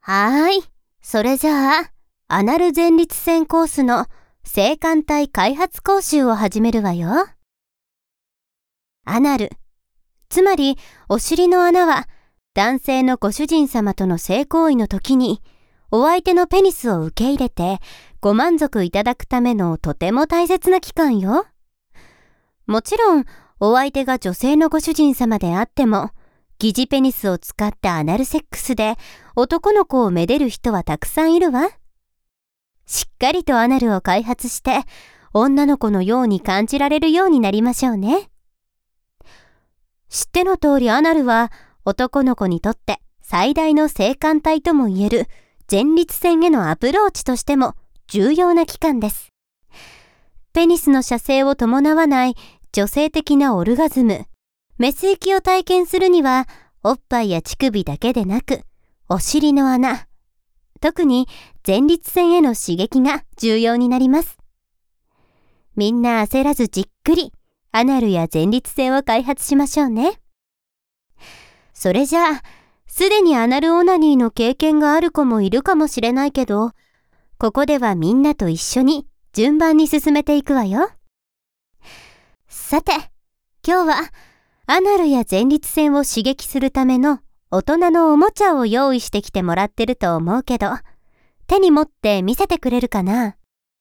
それじゃあ、アナル前立腺コースの性感帯開発講習を始めるわよ。アナル、つまりお尻の穴は男性のご主人様との性行為の時にお相手のペニスを受け入れてご満足いただくためのとても大切な器官よ。もちろんお相手が女性のご主人様であっても疑似ペニスを使ったアナルセックスで男の子をめでる人はたくさんいるわ。しっかりとアナルを開発して女の子のように感じられるようになりましょうね。知っての通りアナルは男の子にとって最大の性感帯とも言える前立腺へのアプローチとしても重要な器官です。ペニスの射精を伴わない女性的なオルガズム、メス行きを体験するにはおっぱいや乳首だけでなくお尻の穴、特に前立腺への刺激が重要になります。みんな焦らずじっくりアナルや前立腺を開発しましょうね。それじゃあ、すでにアナルオナニーの経験がある子もいるかもしれないけど、ここではみんなと一緒に順番に進めていくわよ。さて、今日はアナルや前立腺を刺激するための大人のおもちゃを用意してきてもらってると思うけど、手に持って見せてくれるかな？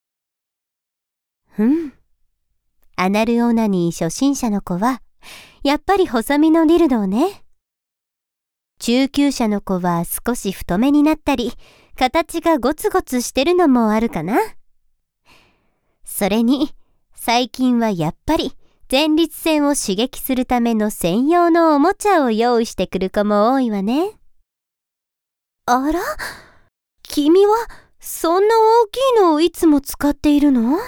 アナルオナニー初心者の子は、やっぱり細身のディルドをね。中級者の子は少し太めになったり、形がゴツゴツしてるのもあるかな。それに、最近はやっぱり前立腺を刺激するための専用のおもちゃを用意してくる子も多いわね。あら？君はそんな大きいのをいつも使っているの？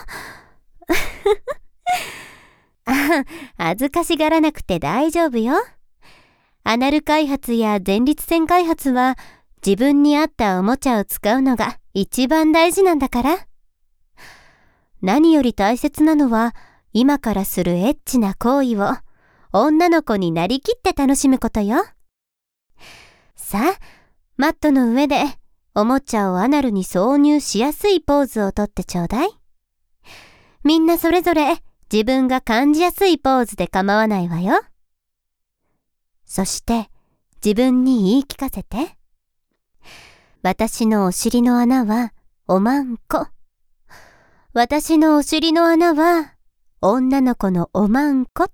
恥ずかしがらなくて大丈夫よ。アナル開発や前立腺開発は自分に合ったおもちゃを使うのが一番大事なんだから。何より大切なのは今からするエッチな行為を女の子になりきって楽しむことよ。さあ、マットの上でおもちゃをアナルに挿入しやすいポーズをとってちょうだい。みんなそれぞれ自分が感じやすいポーズで構わないわよ。そして自分に言い聞かせて。私のお尻の穴はおまんこ。私のお尻の穴は女の子のおまんこって。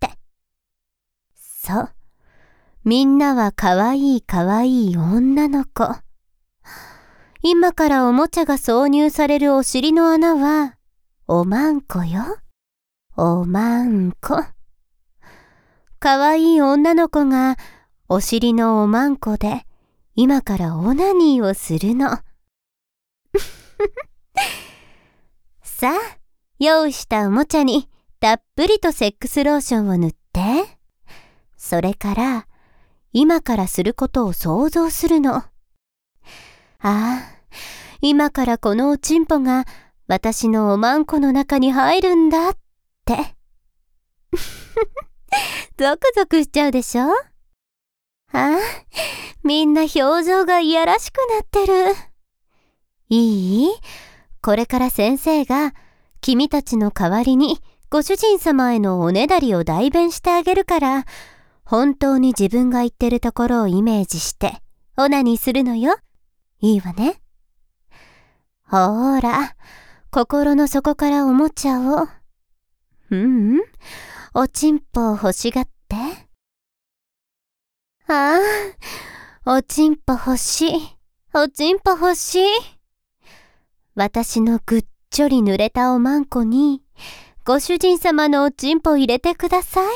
そう。みんなはかわいいかわいい女の子。今からおもちゃが挿入されるお尻の穴はおまんこよ。おまんこ。かわいい女の子がお尻のおまんこで今からオナニーをするの。さあ、用意したおもちゃにたっぷりとセックスローションを塗って、それから今からすることを想像するの。今からこのおちんぽが私のおまんこの中に入るんだって。ゾクゾクしちゃうでしょ？みんな表情がいやらしくなってる。いい？これから先生が君たちの代わりにご主人様へのおねだりを代弁してあげるから、本当に自分が言ってるところをイメージしてオナニーするのよ。いいわね。ほーら、心の底からおもちゃを。おちんぽを欲しがって。おちんぽ欲しい。おちんぽ欲しい。私のぐっちょり濡れたおまんこに、ご主人様のおちんぽ入れてください。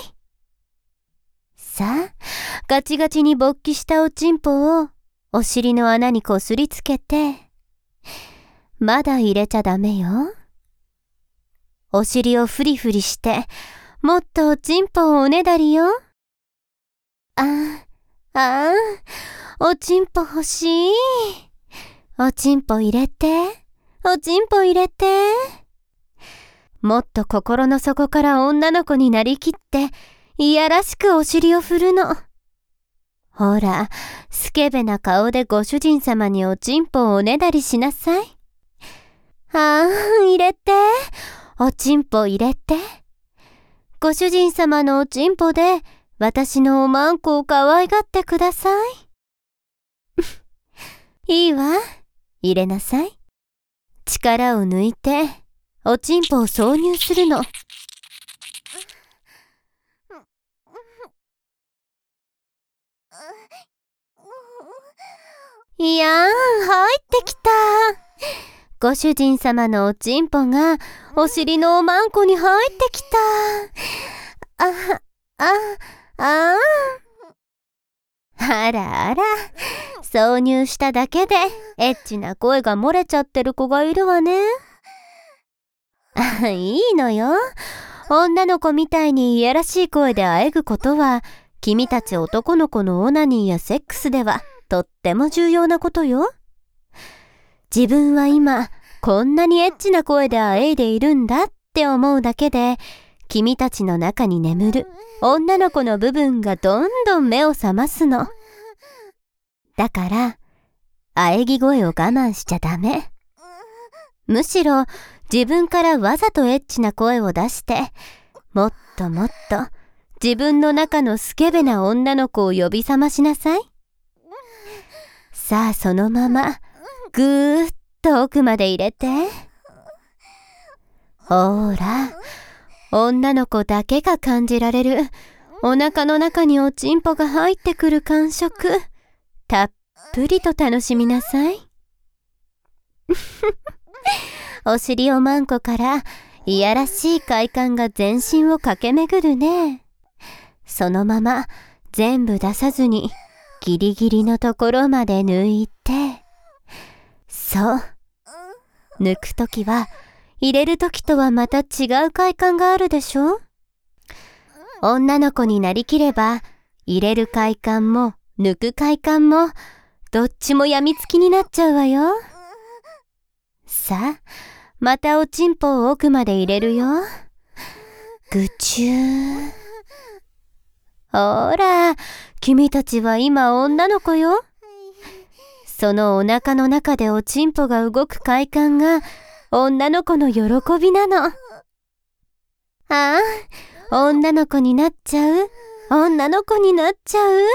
さあ、ガチガチに勃起したおちんぽをお尻の穴にこすりつけて、まだ入れちゃダメよ。お尻をフリフリして、もっとおちんぽをおねだりよ。おちんぽ欲しい。おちんぽ入れて。おちんぽ入れて。もっと心の底から女の子になりきって、いやらしくお尻を振るの。 ほら、スケベな顔でご主人様におちんぽをおねだりしなさい。入れて。おちんぽ入れて。ご主人様のおちんぽで私のおまんこを可愛がってください。いいわ。入れなさい。力を抜いて、おちんぽを挿入するの。いやーん、入ってきた。ご主人様のおちんぽがお尻のおまんこに入ってきた。あらあら、挿入しただけでエッチな声が漏れちゃってる子がいるわね。いいのよ。女の子みたいにいやらしい声であえぐことは、君たち男の子のオナニーやセックスではとっても重要なことよ。自分は今こんなにエッチな声であえいでいるんだって思うだけで、君たちの中に眠る女の子の部分がどんどん目を覚ますの。だから、あえぎ声を我慢しちゃダメ。むしろ自分からわざとエッチな声を出して、もっともっと自分の中のスケベな女の子を呼び覚ましなさい。さあ、そのままぐーっと奥まで入れて。ほら、女の子だけが感じられるお腹の中におちんぽが入ってくる感触、たっぷりと楽しみなさい。お尻おまんこからいやらしい快感が全身を駆け巡るね。そのまま全部出さずにギリギリのところまで抜いて。そう。抜くときは入れるときとはまた違う快感があるでしょ？女の子になりきれば、入れる快感も抜く快感もどっちもやみつきになっちゃうわよ。さあ、またおちんぽを奥まで入れるよ。ぐちゅー。ほら、君たちは今女の子よ。そのお腹の中でおちんぽが動く快感が女の子の喜びなの。女の子になっちゃう。女の子になっちゃう。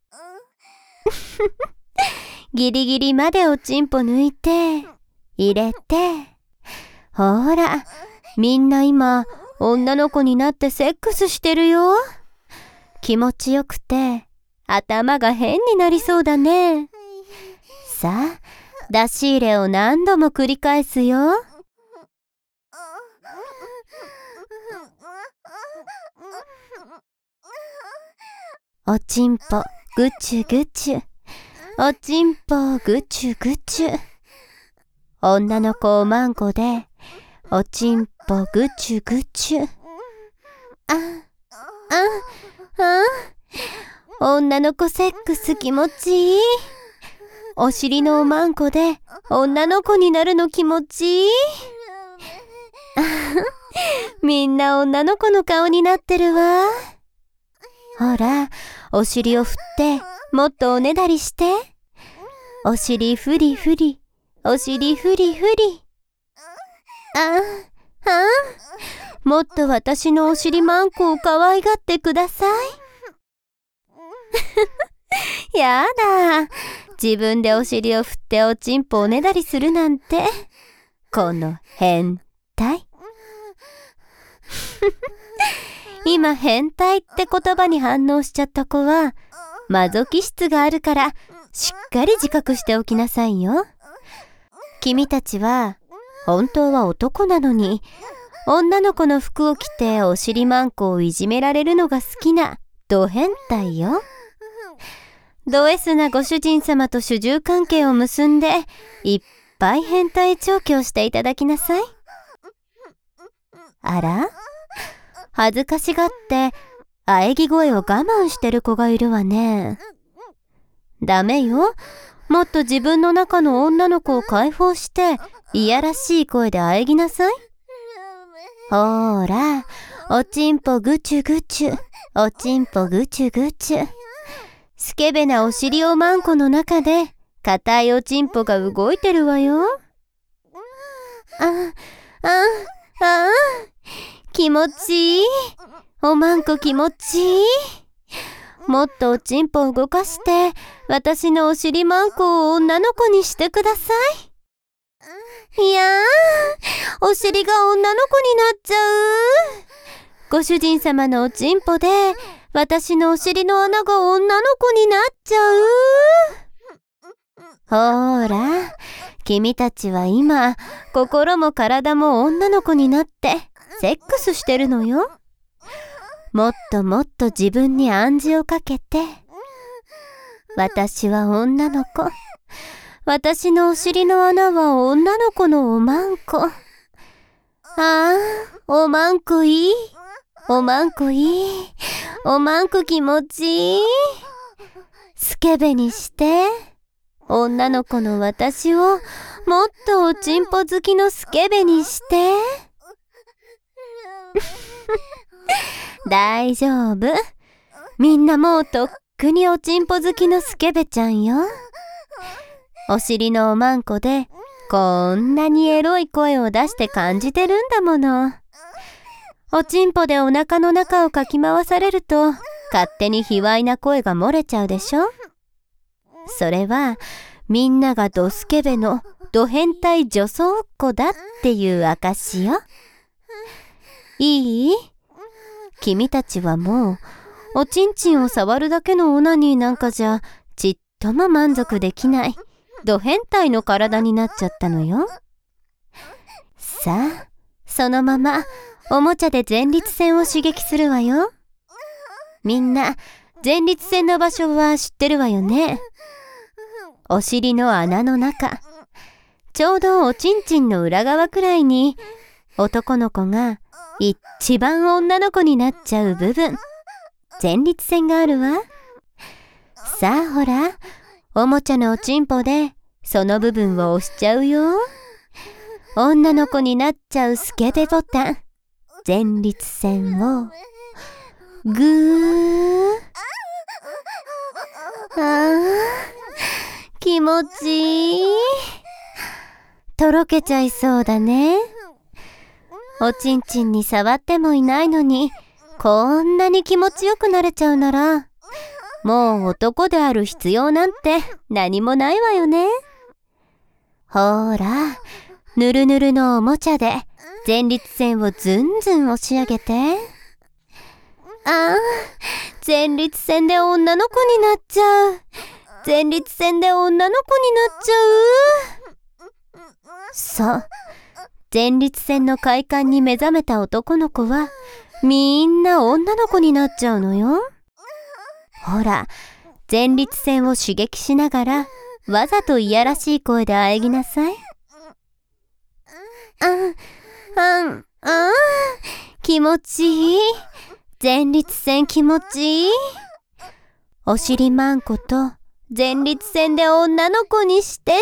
ギリギリまでおちんぽ抜いて、入れて。ほら、みんな今女の子になってセックスしてるよ。気持ちよくて頭が変になりそうだね。さあ、出し入れを何度も繰り返すよ。おちんぽぐちゅぐちゅ、おちんぽぐちゅぐちゅ。女の子おまんこでおちんぽぐちゅぐちゅ。女の子セックス気持ちいい。お尻のおまんこで女の子になるの気持ちいい。みんな女の子の顔になってるわ。ほら、お尻を振ってもっとおねだりして。お尻ふりふり、お尻ふりふり。もっと私のお尻まんこを可愛がってください。やだ。自分でお尻を振っておちんぽおねだりするなんて。この変態。今変態って言葉に反応しちゃった子はマゾ気質があるからしっかり自覚しておきなさいよ。君たちは本当は男なのに女の子の服を着てお尻まんこをいじめられるのが好きなド変態よ。ド S なご主人様と主従関係を結んでいっぱい変態調教していただきなさい。あら？恥ずかしがってあえぎ声を我慢してる子がいるわね。ダメよ。もっと自分の中の女の子を解放していやらしい声であえぎなさい。ほら、おちんぽぐちゅぐちゅ、おちんぽぐちゅぐちゅ。 スケベなお尻おまんこの中で硬いおちんぽが動いてるわよ。気持ちいい。おまんこ気持ちいい。もっとおちんぽを動かして私のお尻まんこを女の子にしてください。いやー、お尻が女の子になっちゃう。ご主人様のおちんぽで私のお尻の穴が女の子になっちゃう。ほーら、君たちは今心も体も女の子になってセックスしてるのよ。もっともっと自分に暗示をかけて、私は女の子、私のお尻の穴は女の子のおまんこ。おまんこいい、おまんこいい、おまんこ気持ちいい。スケベにして女の子の私をもっとおちんぽ好きのスケベにして大丈夫。みんなもうとっくにおちんぽ好きのスケベちゃんよ。お尻のおまんこでこんなにエロい声を出して感じてるんだもの。おちんぽでお腹の中をかき回されると勝手に卑猥な声が漏れちゃうでしょ。それはみんながドスケベのド変態女装っ子だっていう証よ。いい？君たちはもうおちんちんを触るだけのオナニーなんかじゃちっとも満足できないド変態の体になっちゃったのよ。さあ、そのままおもちゃで前立腺を刺激するわよ。みんな前立腺の場所は知ってるわよね。お尻の穴の中、ちょうどおちんちんの裏側くらいに男の子が一番女の子になっちゃう部分、前立腺があるわ。さあほら、おもちゃのおちんぽでその部分を押しちゃうよ。女の子になっちゃうスケベボタン、前立腺をぐー。気持ちいい。とろけちゃいそうだね。おちんちんに触ってもいないのにこんなに気持ちよくなれちゃうなら、もう男である必要なんて何もないわよね。ほーら、ぬるぬるのおもちゃで前立腺をずんずん押し上げて。前立腺で女の子になっちゃう。前立腺で女の子になっちゃう。そう、前立腺の快感に目覚めた男の子はみんな女の子になっちゃうのよ。ほら、前立腺を刺激しながらわざといやらしい声で喘ぎなさい。気持ちいい。前立腺気持ちいい。お尻まんこと前立腺で女の子にして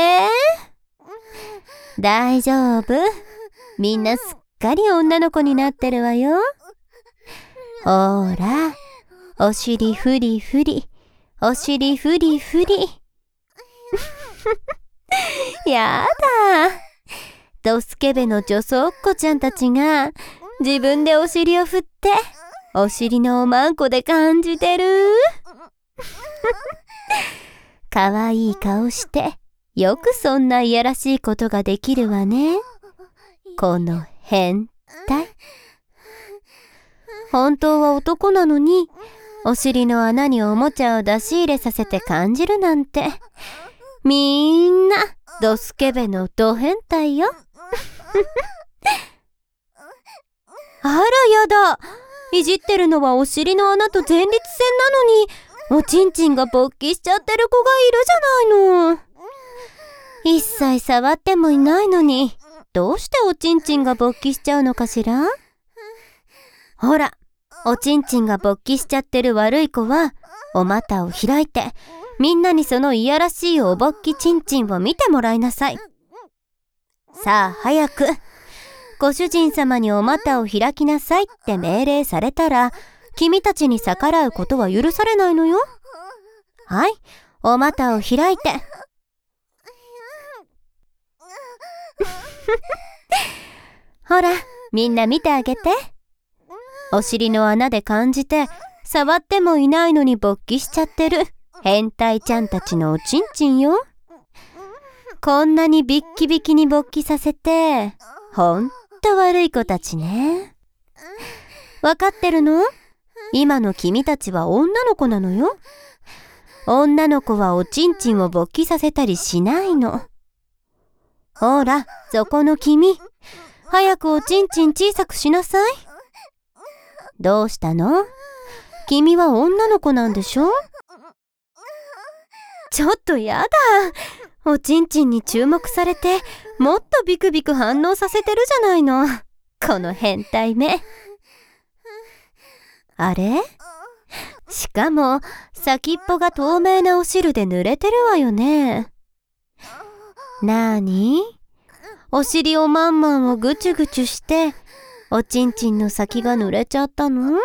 大丈夫。みんなすっかり女の子になってるわよ。ほーら、お尻フリフリ、お尻フリフリ。やだ。ドスケベの女装っ子ちゃんたちが自分でお尻を振ってお尻のおまんこで感じてる。かわいい顔してよくそんないやらしいことができるわね。この変態。本当は男なのにお尻の穴におもちゃを出し入れさせて感じるなんて、みんなドスケベのド変態よ。あらやだ。いじってるのはお尻の穴と前立腺なのに、おちんちんが勃起しちゃってる子がいるじゃないの。一切触ってもいないのに、どうしておちんちんが勃起しちゃうのかしら。ほら、おちんちんが勃起しちゃってる悪い子はお股を開いて、みんなにそのいやらしいお勃起ちんちんを見てもらいなさい。さあ早く、ご主人様にお股を開きなさいって命令されたら、君たちに逆らうことは許されないのよ。 はい、お股を開いて。ほら、みんな見てあげて。お尻の穴で感じて、触ってもいないのに勃起しちゃってる変態ちゃんたちのおちんちんよ。こんなにビッキビキに勃起させて、ほんと悪い子たちね。わかってるの？今の君たちは女の子なのよ。女の子はおちんちんを勃起させたりしないの。ほら、そこの君。早くおちんちん小さくしなさい。どうしたの？君は女の子なんでしょ？ちょっとやだ。おちんちんに注目されて、もっとビクビク反応させてるじゃないの。この変態め。あれ？しかも、先っぽが透明なお汁で濡れてるわよね。なーに？お尻おまんまんをぐちゅぐちゅして、おちんちんの先が濡れちゃったの？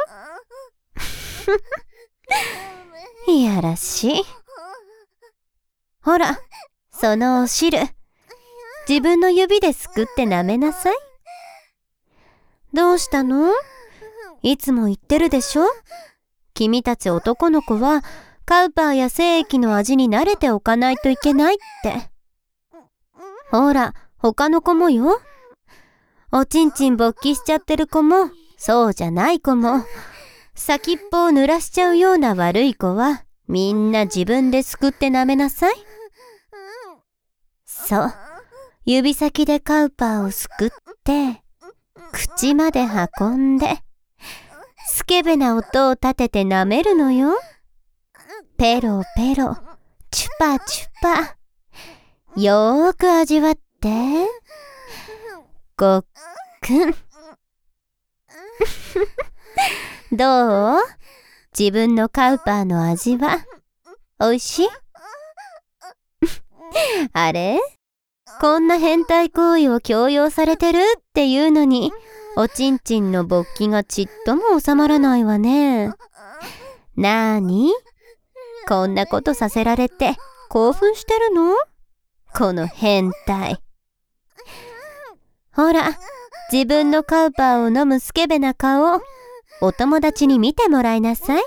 いやらしい。ほら、そのお汁、自分の指ですくって舐めなさい。どうしたの？いつも言ってるでしょ？君たち男の子はカウパーや精液の味に慣れておかないといけないって。ほら、他の子もよ。おちんちん勃起しちゃってる子も、そうじゃない子も、先っぽを濡らしちゃうような悪い子は、みんな自分ですくって舐めなさい。そう、指先でカウパーをすくって、口まで運んで、スケベな音を立てて舐めるのよ。ペロペロ、チュパチュパ。よーく味わって。ごっくん。どう？自分のカウパーの味はおいしい？あれ？こんな変態行為を強要されてるっていうのに、おちんちんの勃起がちっとも収まらないわね。なーに？こんなことさせられて興奮してるの？この変態。ほら、自分のカウパーを飲むスケベな顔、お友達に見てもらいなさい。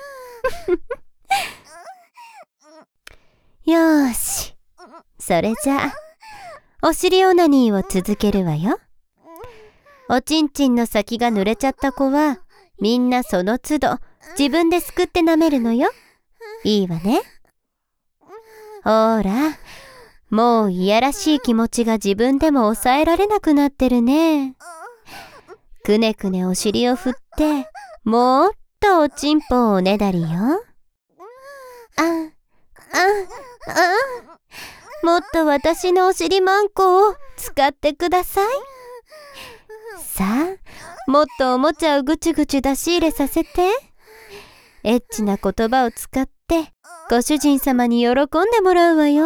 よーし。それじゃあ、お尻オナニーを続けるわよ。おちんちんの先が濡れちゃった子は、みんなその都度、自分ですくって舐めるのよ。いいわね。ほら、もういやらしい気持ちが自分でも抑えられなくなってるね。くねくねお尻を振って、もっとおちんぽをおねだりよ。もっと私のお尻マンコを使ってください。さあ、もっとおもちゃをぐちゅぐちゅ出し入れさせて。エッチな言葉を使って、ご主人様に喜んでもらうわよ。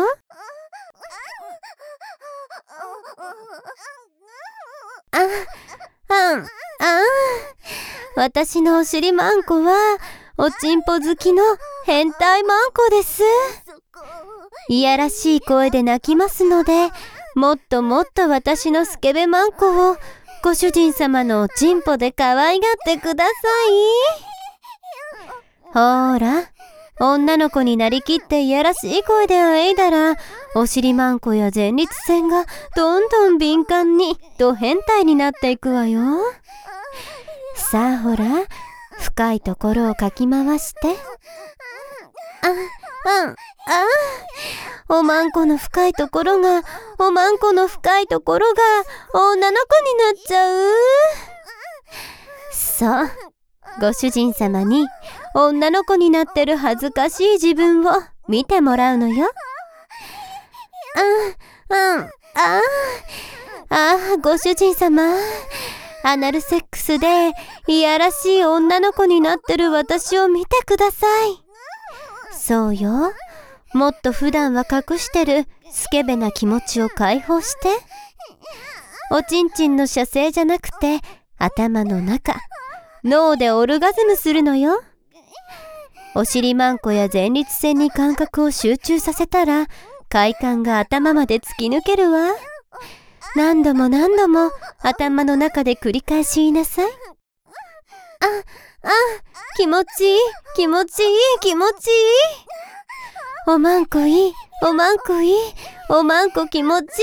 私のお尻マンコは、おちんぽ好きの変態マンコです。いやらしい声で泣きますので、もっともっと私のスケベマンコを、ご主人様のおちんぽで可愛がってください。ほら、女の子になりきっていやらしい声であえいだら、お尻マンコや前立腺がどんどん敏感にド変態になっていくわよ。さあほら、深いところをかき回して。おまんこの深いところが、おまんこの深いところが女の子になっちゃう。そう、ご主人様に女の子になってる恥ずかしい自分を見てもらうのよ。ご主人様、アナルセックスでいやらしい女の子になってる私を見てください。そうよ、もっと普段は隠してるスケベな気持ちを解放して。おちんちんの射精じゃなくて、頭の中、脳でオルガズムするのよ。 お尻マンコや前立腺に感覚を集中させたら、快感が頭まで突き抜けるわ。何度も何度も頭の中で繰り返し言いなさい。気持ちいい、気持ちいい、気持ちいい。おまんこいい、おまんこいい、おまんこ気持ちいい。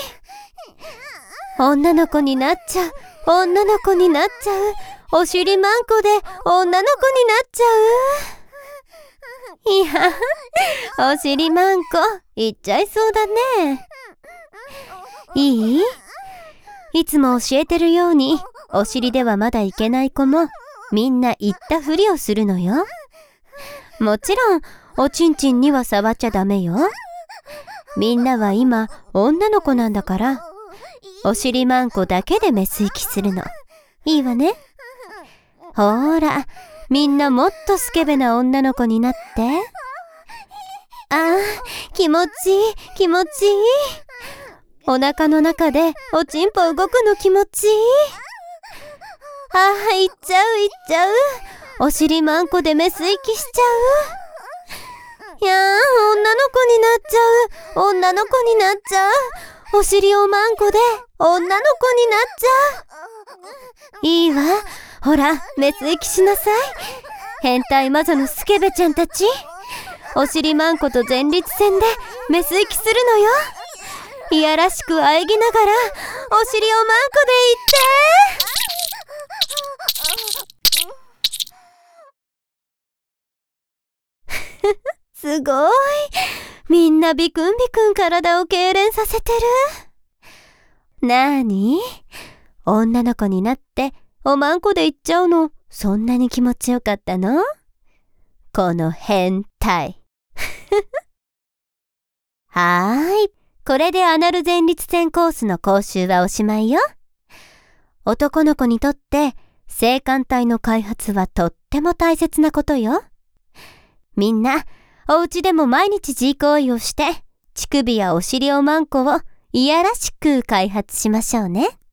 女の子になっちゃう、女の子になっちゃう。お尻マンコで女の子になっちゃう。いや、お尻マンコ、いっちゃいそうだね。いつも教えてるように、お尻ではまだいけない子も、みんな言ったふりをするのよ。もちろん、おちんちんには触っちゃダメよ。みんなは今、女の子なんだから、お尻マンコだけでメス息するの。いいわね。ほーら、みんなもっとスケベな女の子になって。気持ちいい、気持ちいい。お腹の中でおちんぽ動くの気持ちいい。いっちゃういっちゃう。お尻マンコでメス息しちゃう。いやー、女の子になっちゃう。女の子になっちゃう。お尻をマンコで女の子になっちゃう。いいわ。ほら、メス息しなさい。変態魔女のスケベちゃんたち。お尻マンコと前立腺でメス息するのよ。いやらしく喘ぎながら、お尻をマンコで言って。すごい。みんなビクンビクン体を痙攣させてる。なーに？女の子になっておまんこで言っちゃうの、そんなに気持ちよかったの？この変態。はーい。これでアナル前立腺コースの講習はおしまいよ。男の子にとって性感帯の開発はとっても大切なことよ。みんな、お家でも毎日 G 行為をして、乳首やお尻おまんこをいやらしく開発しましょうね。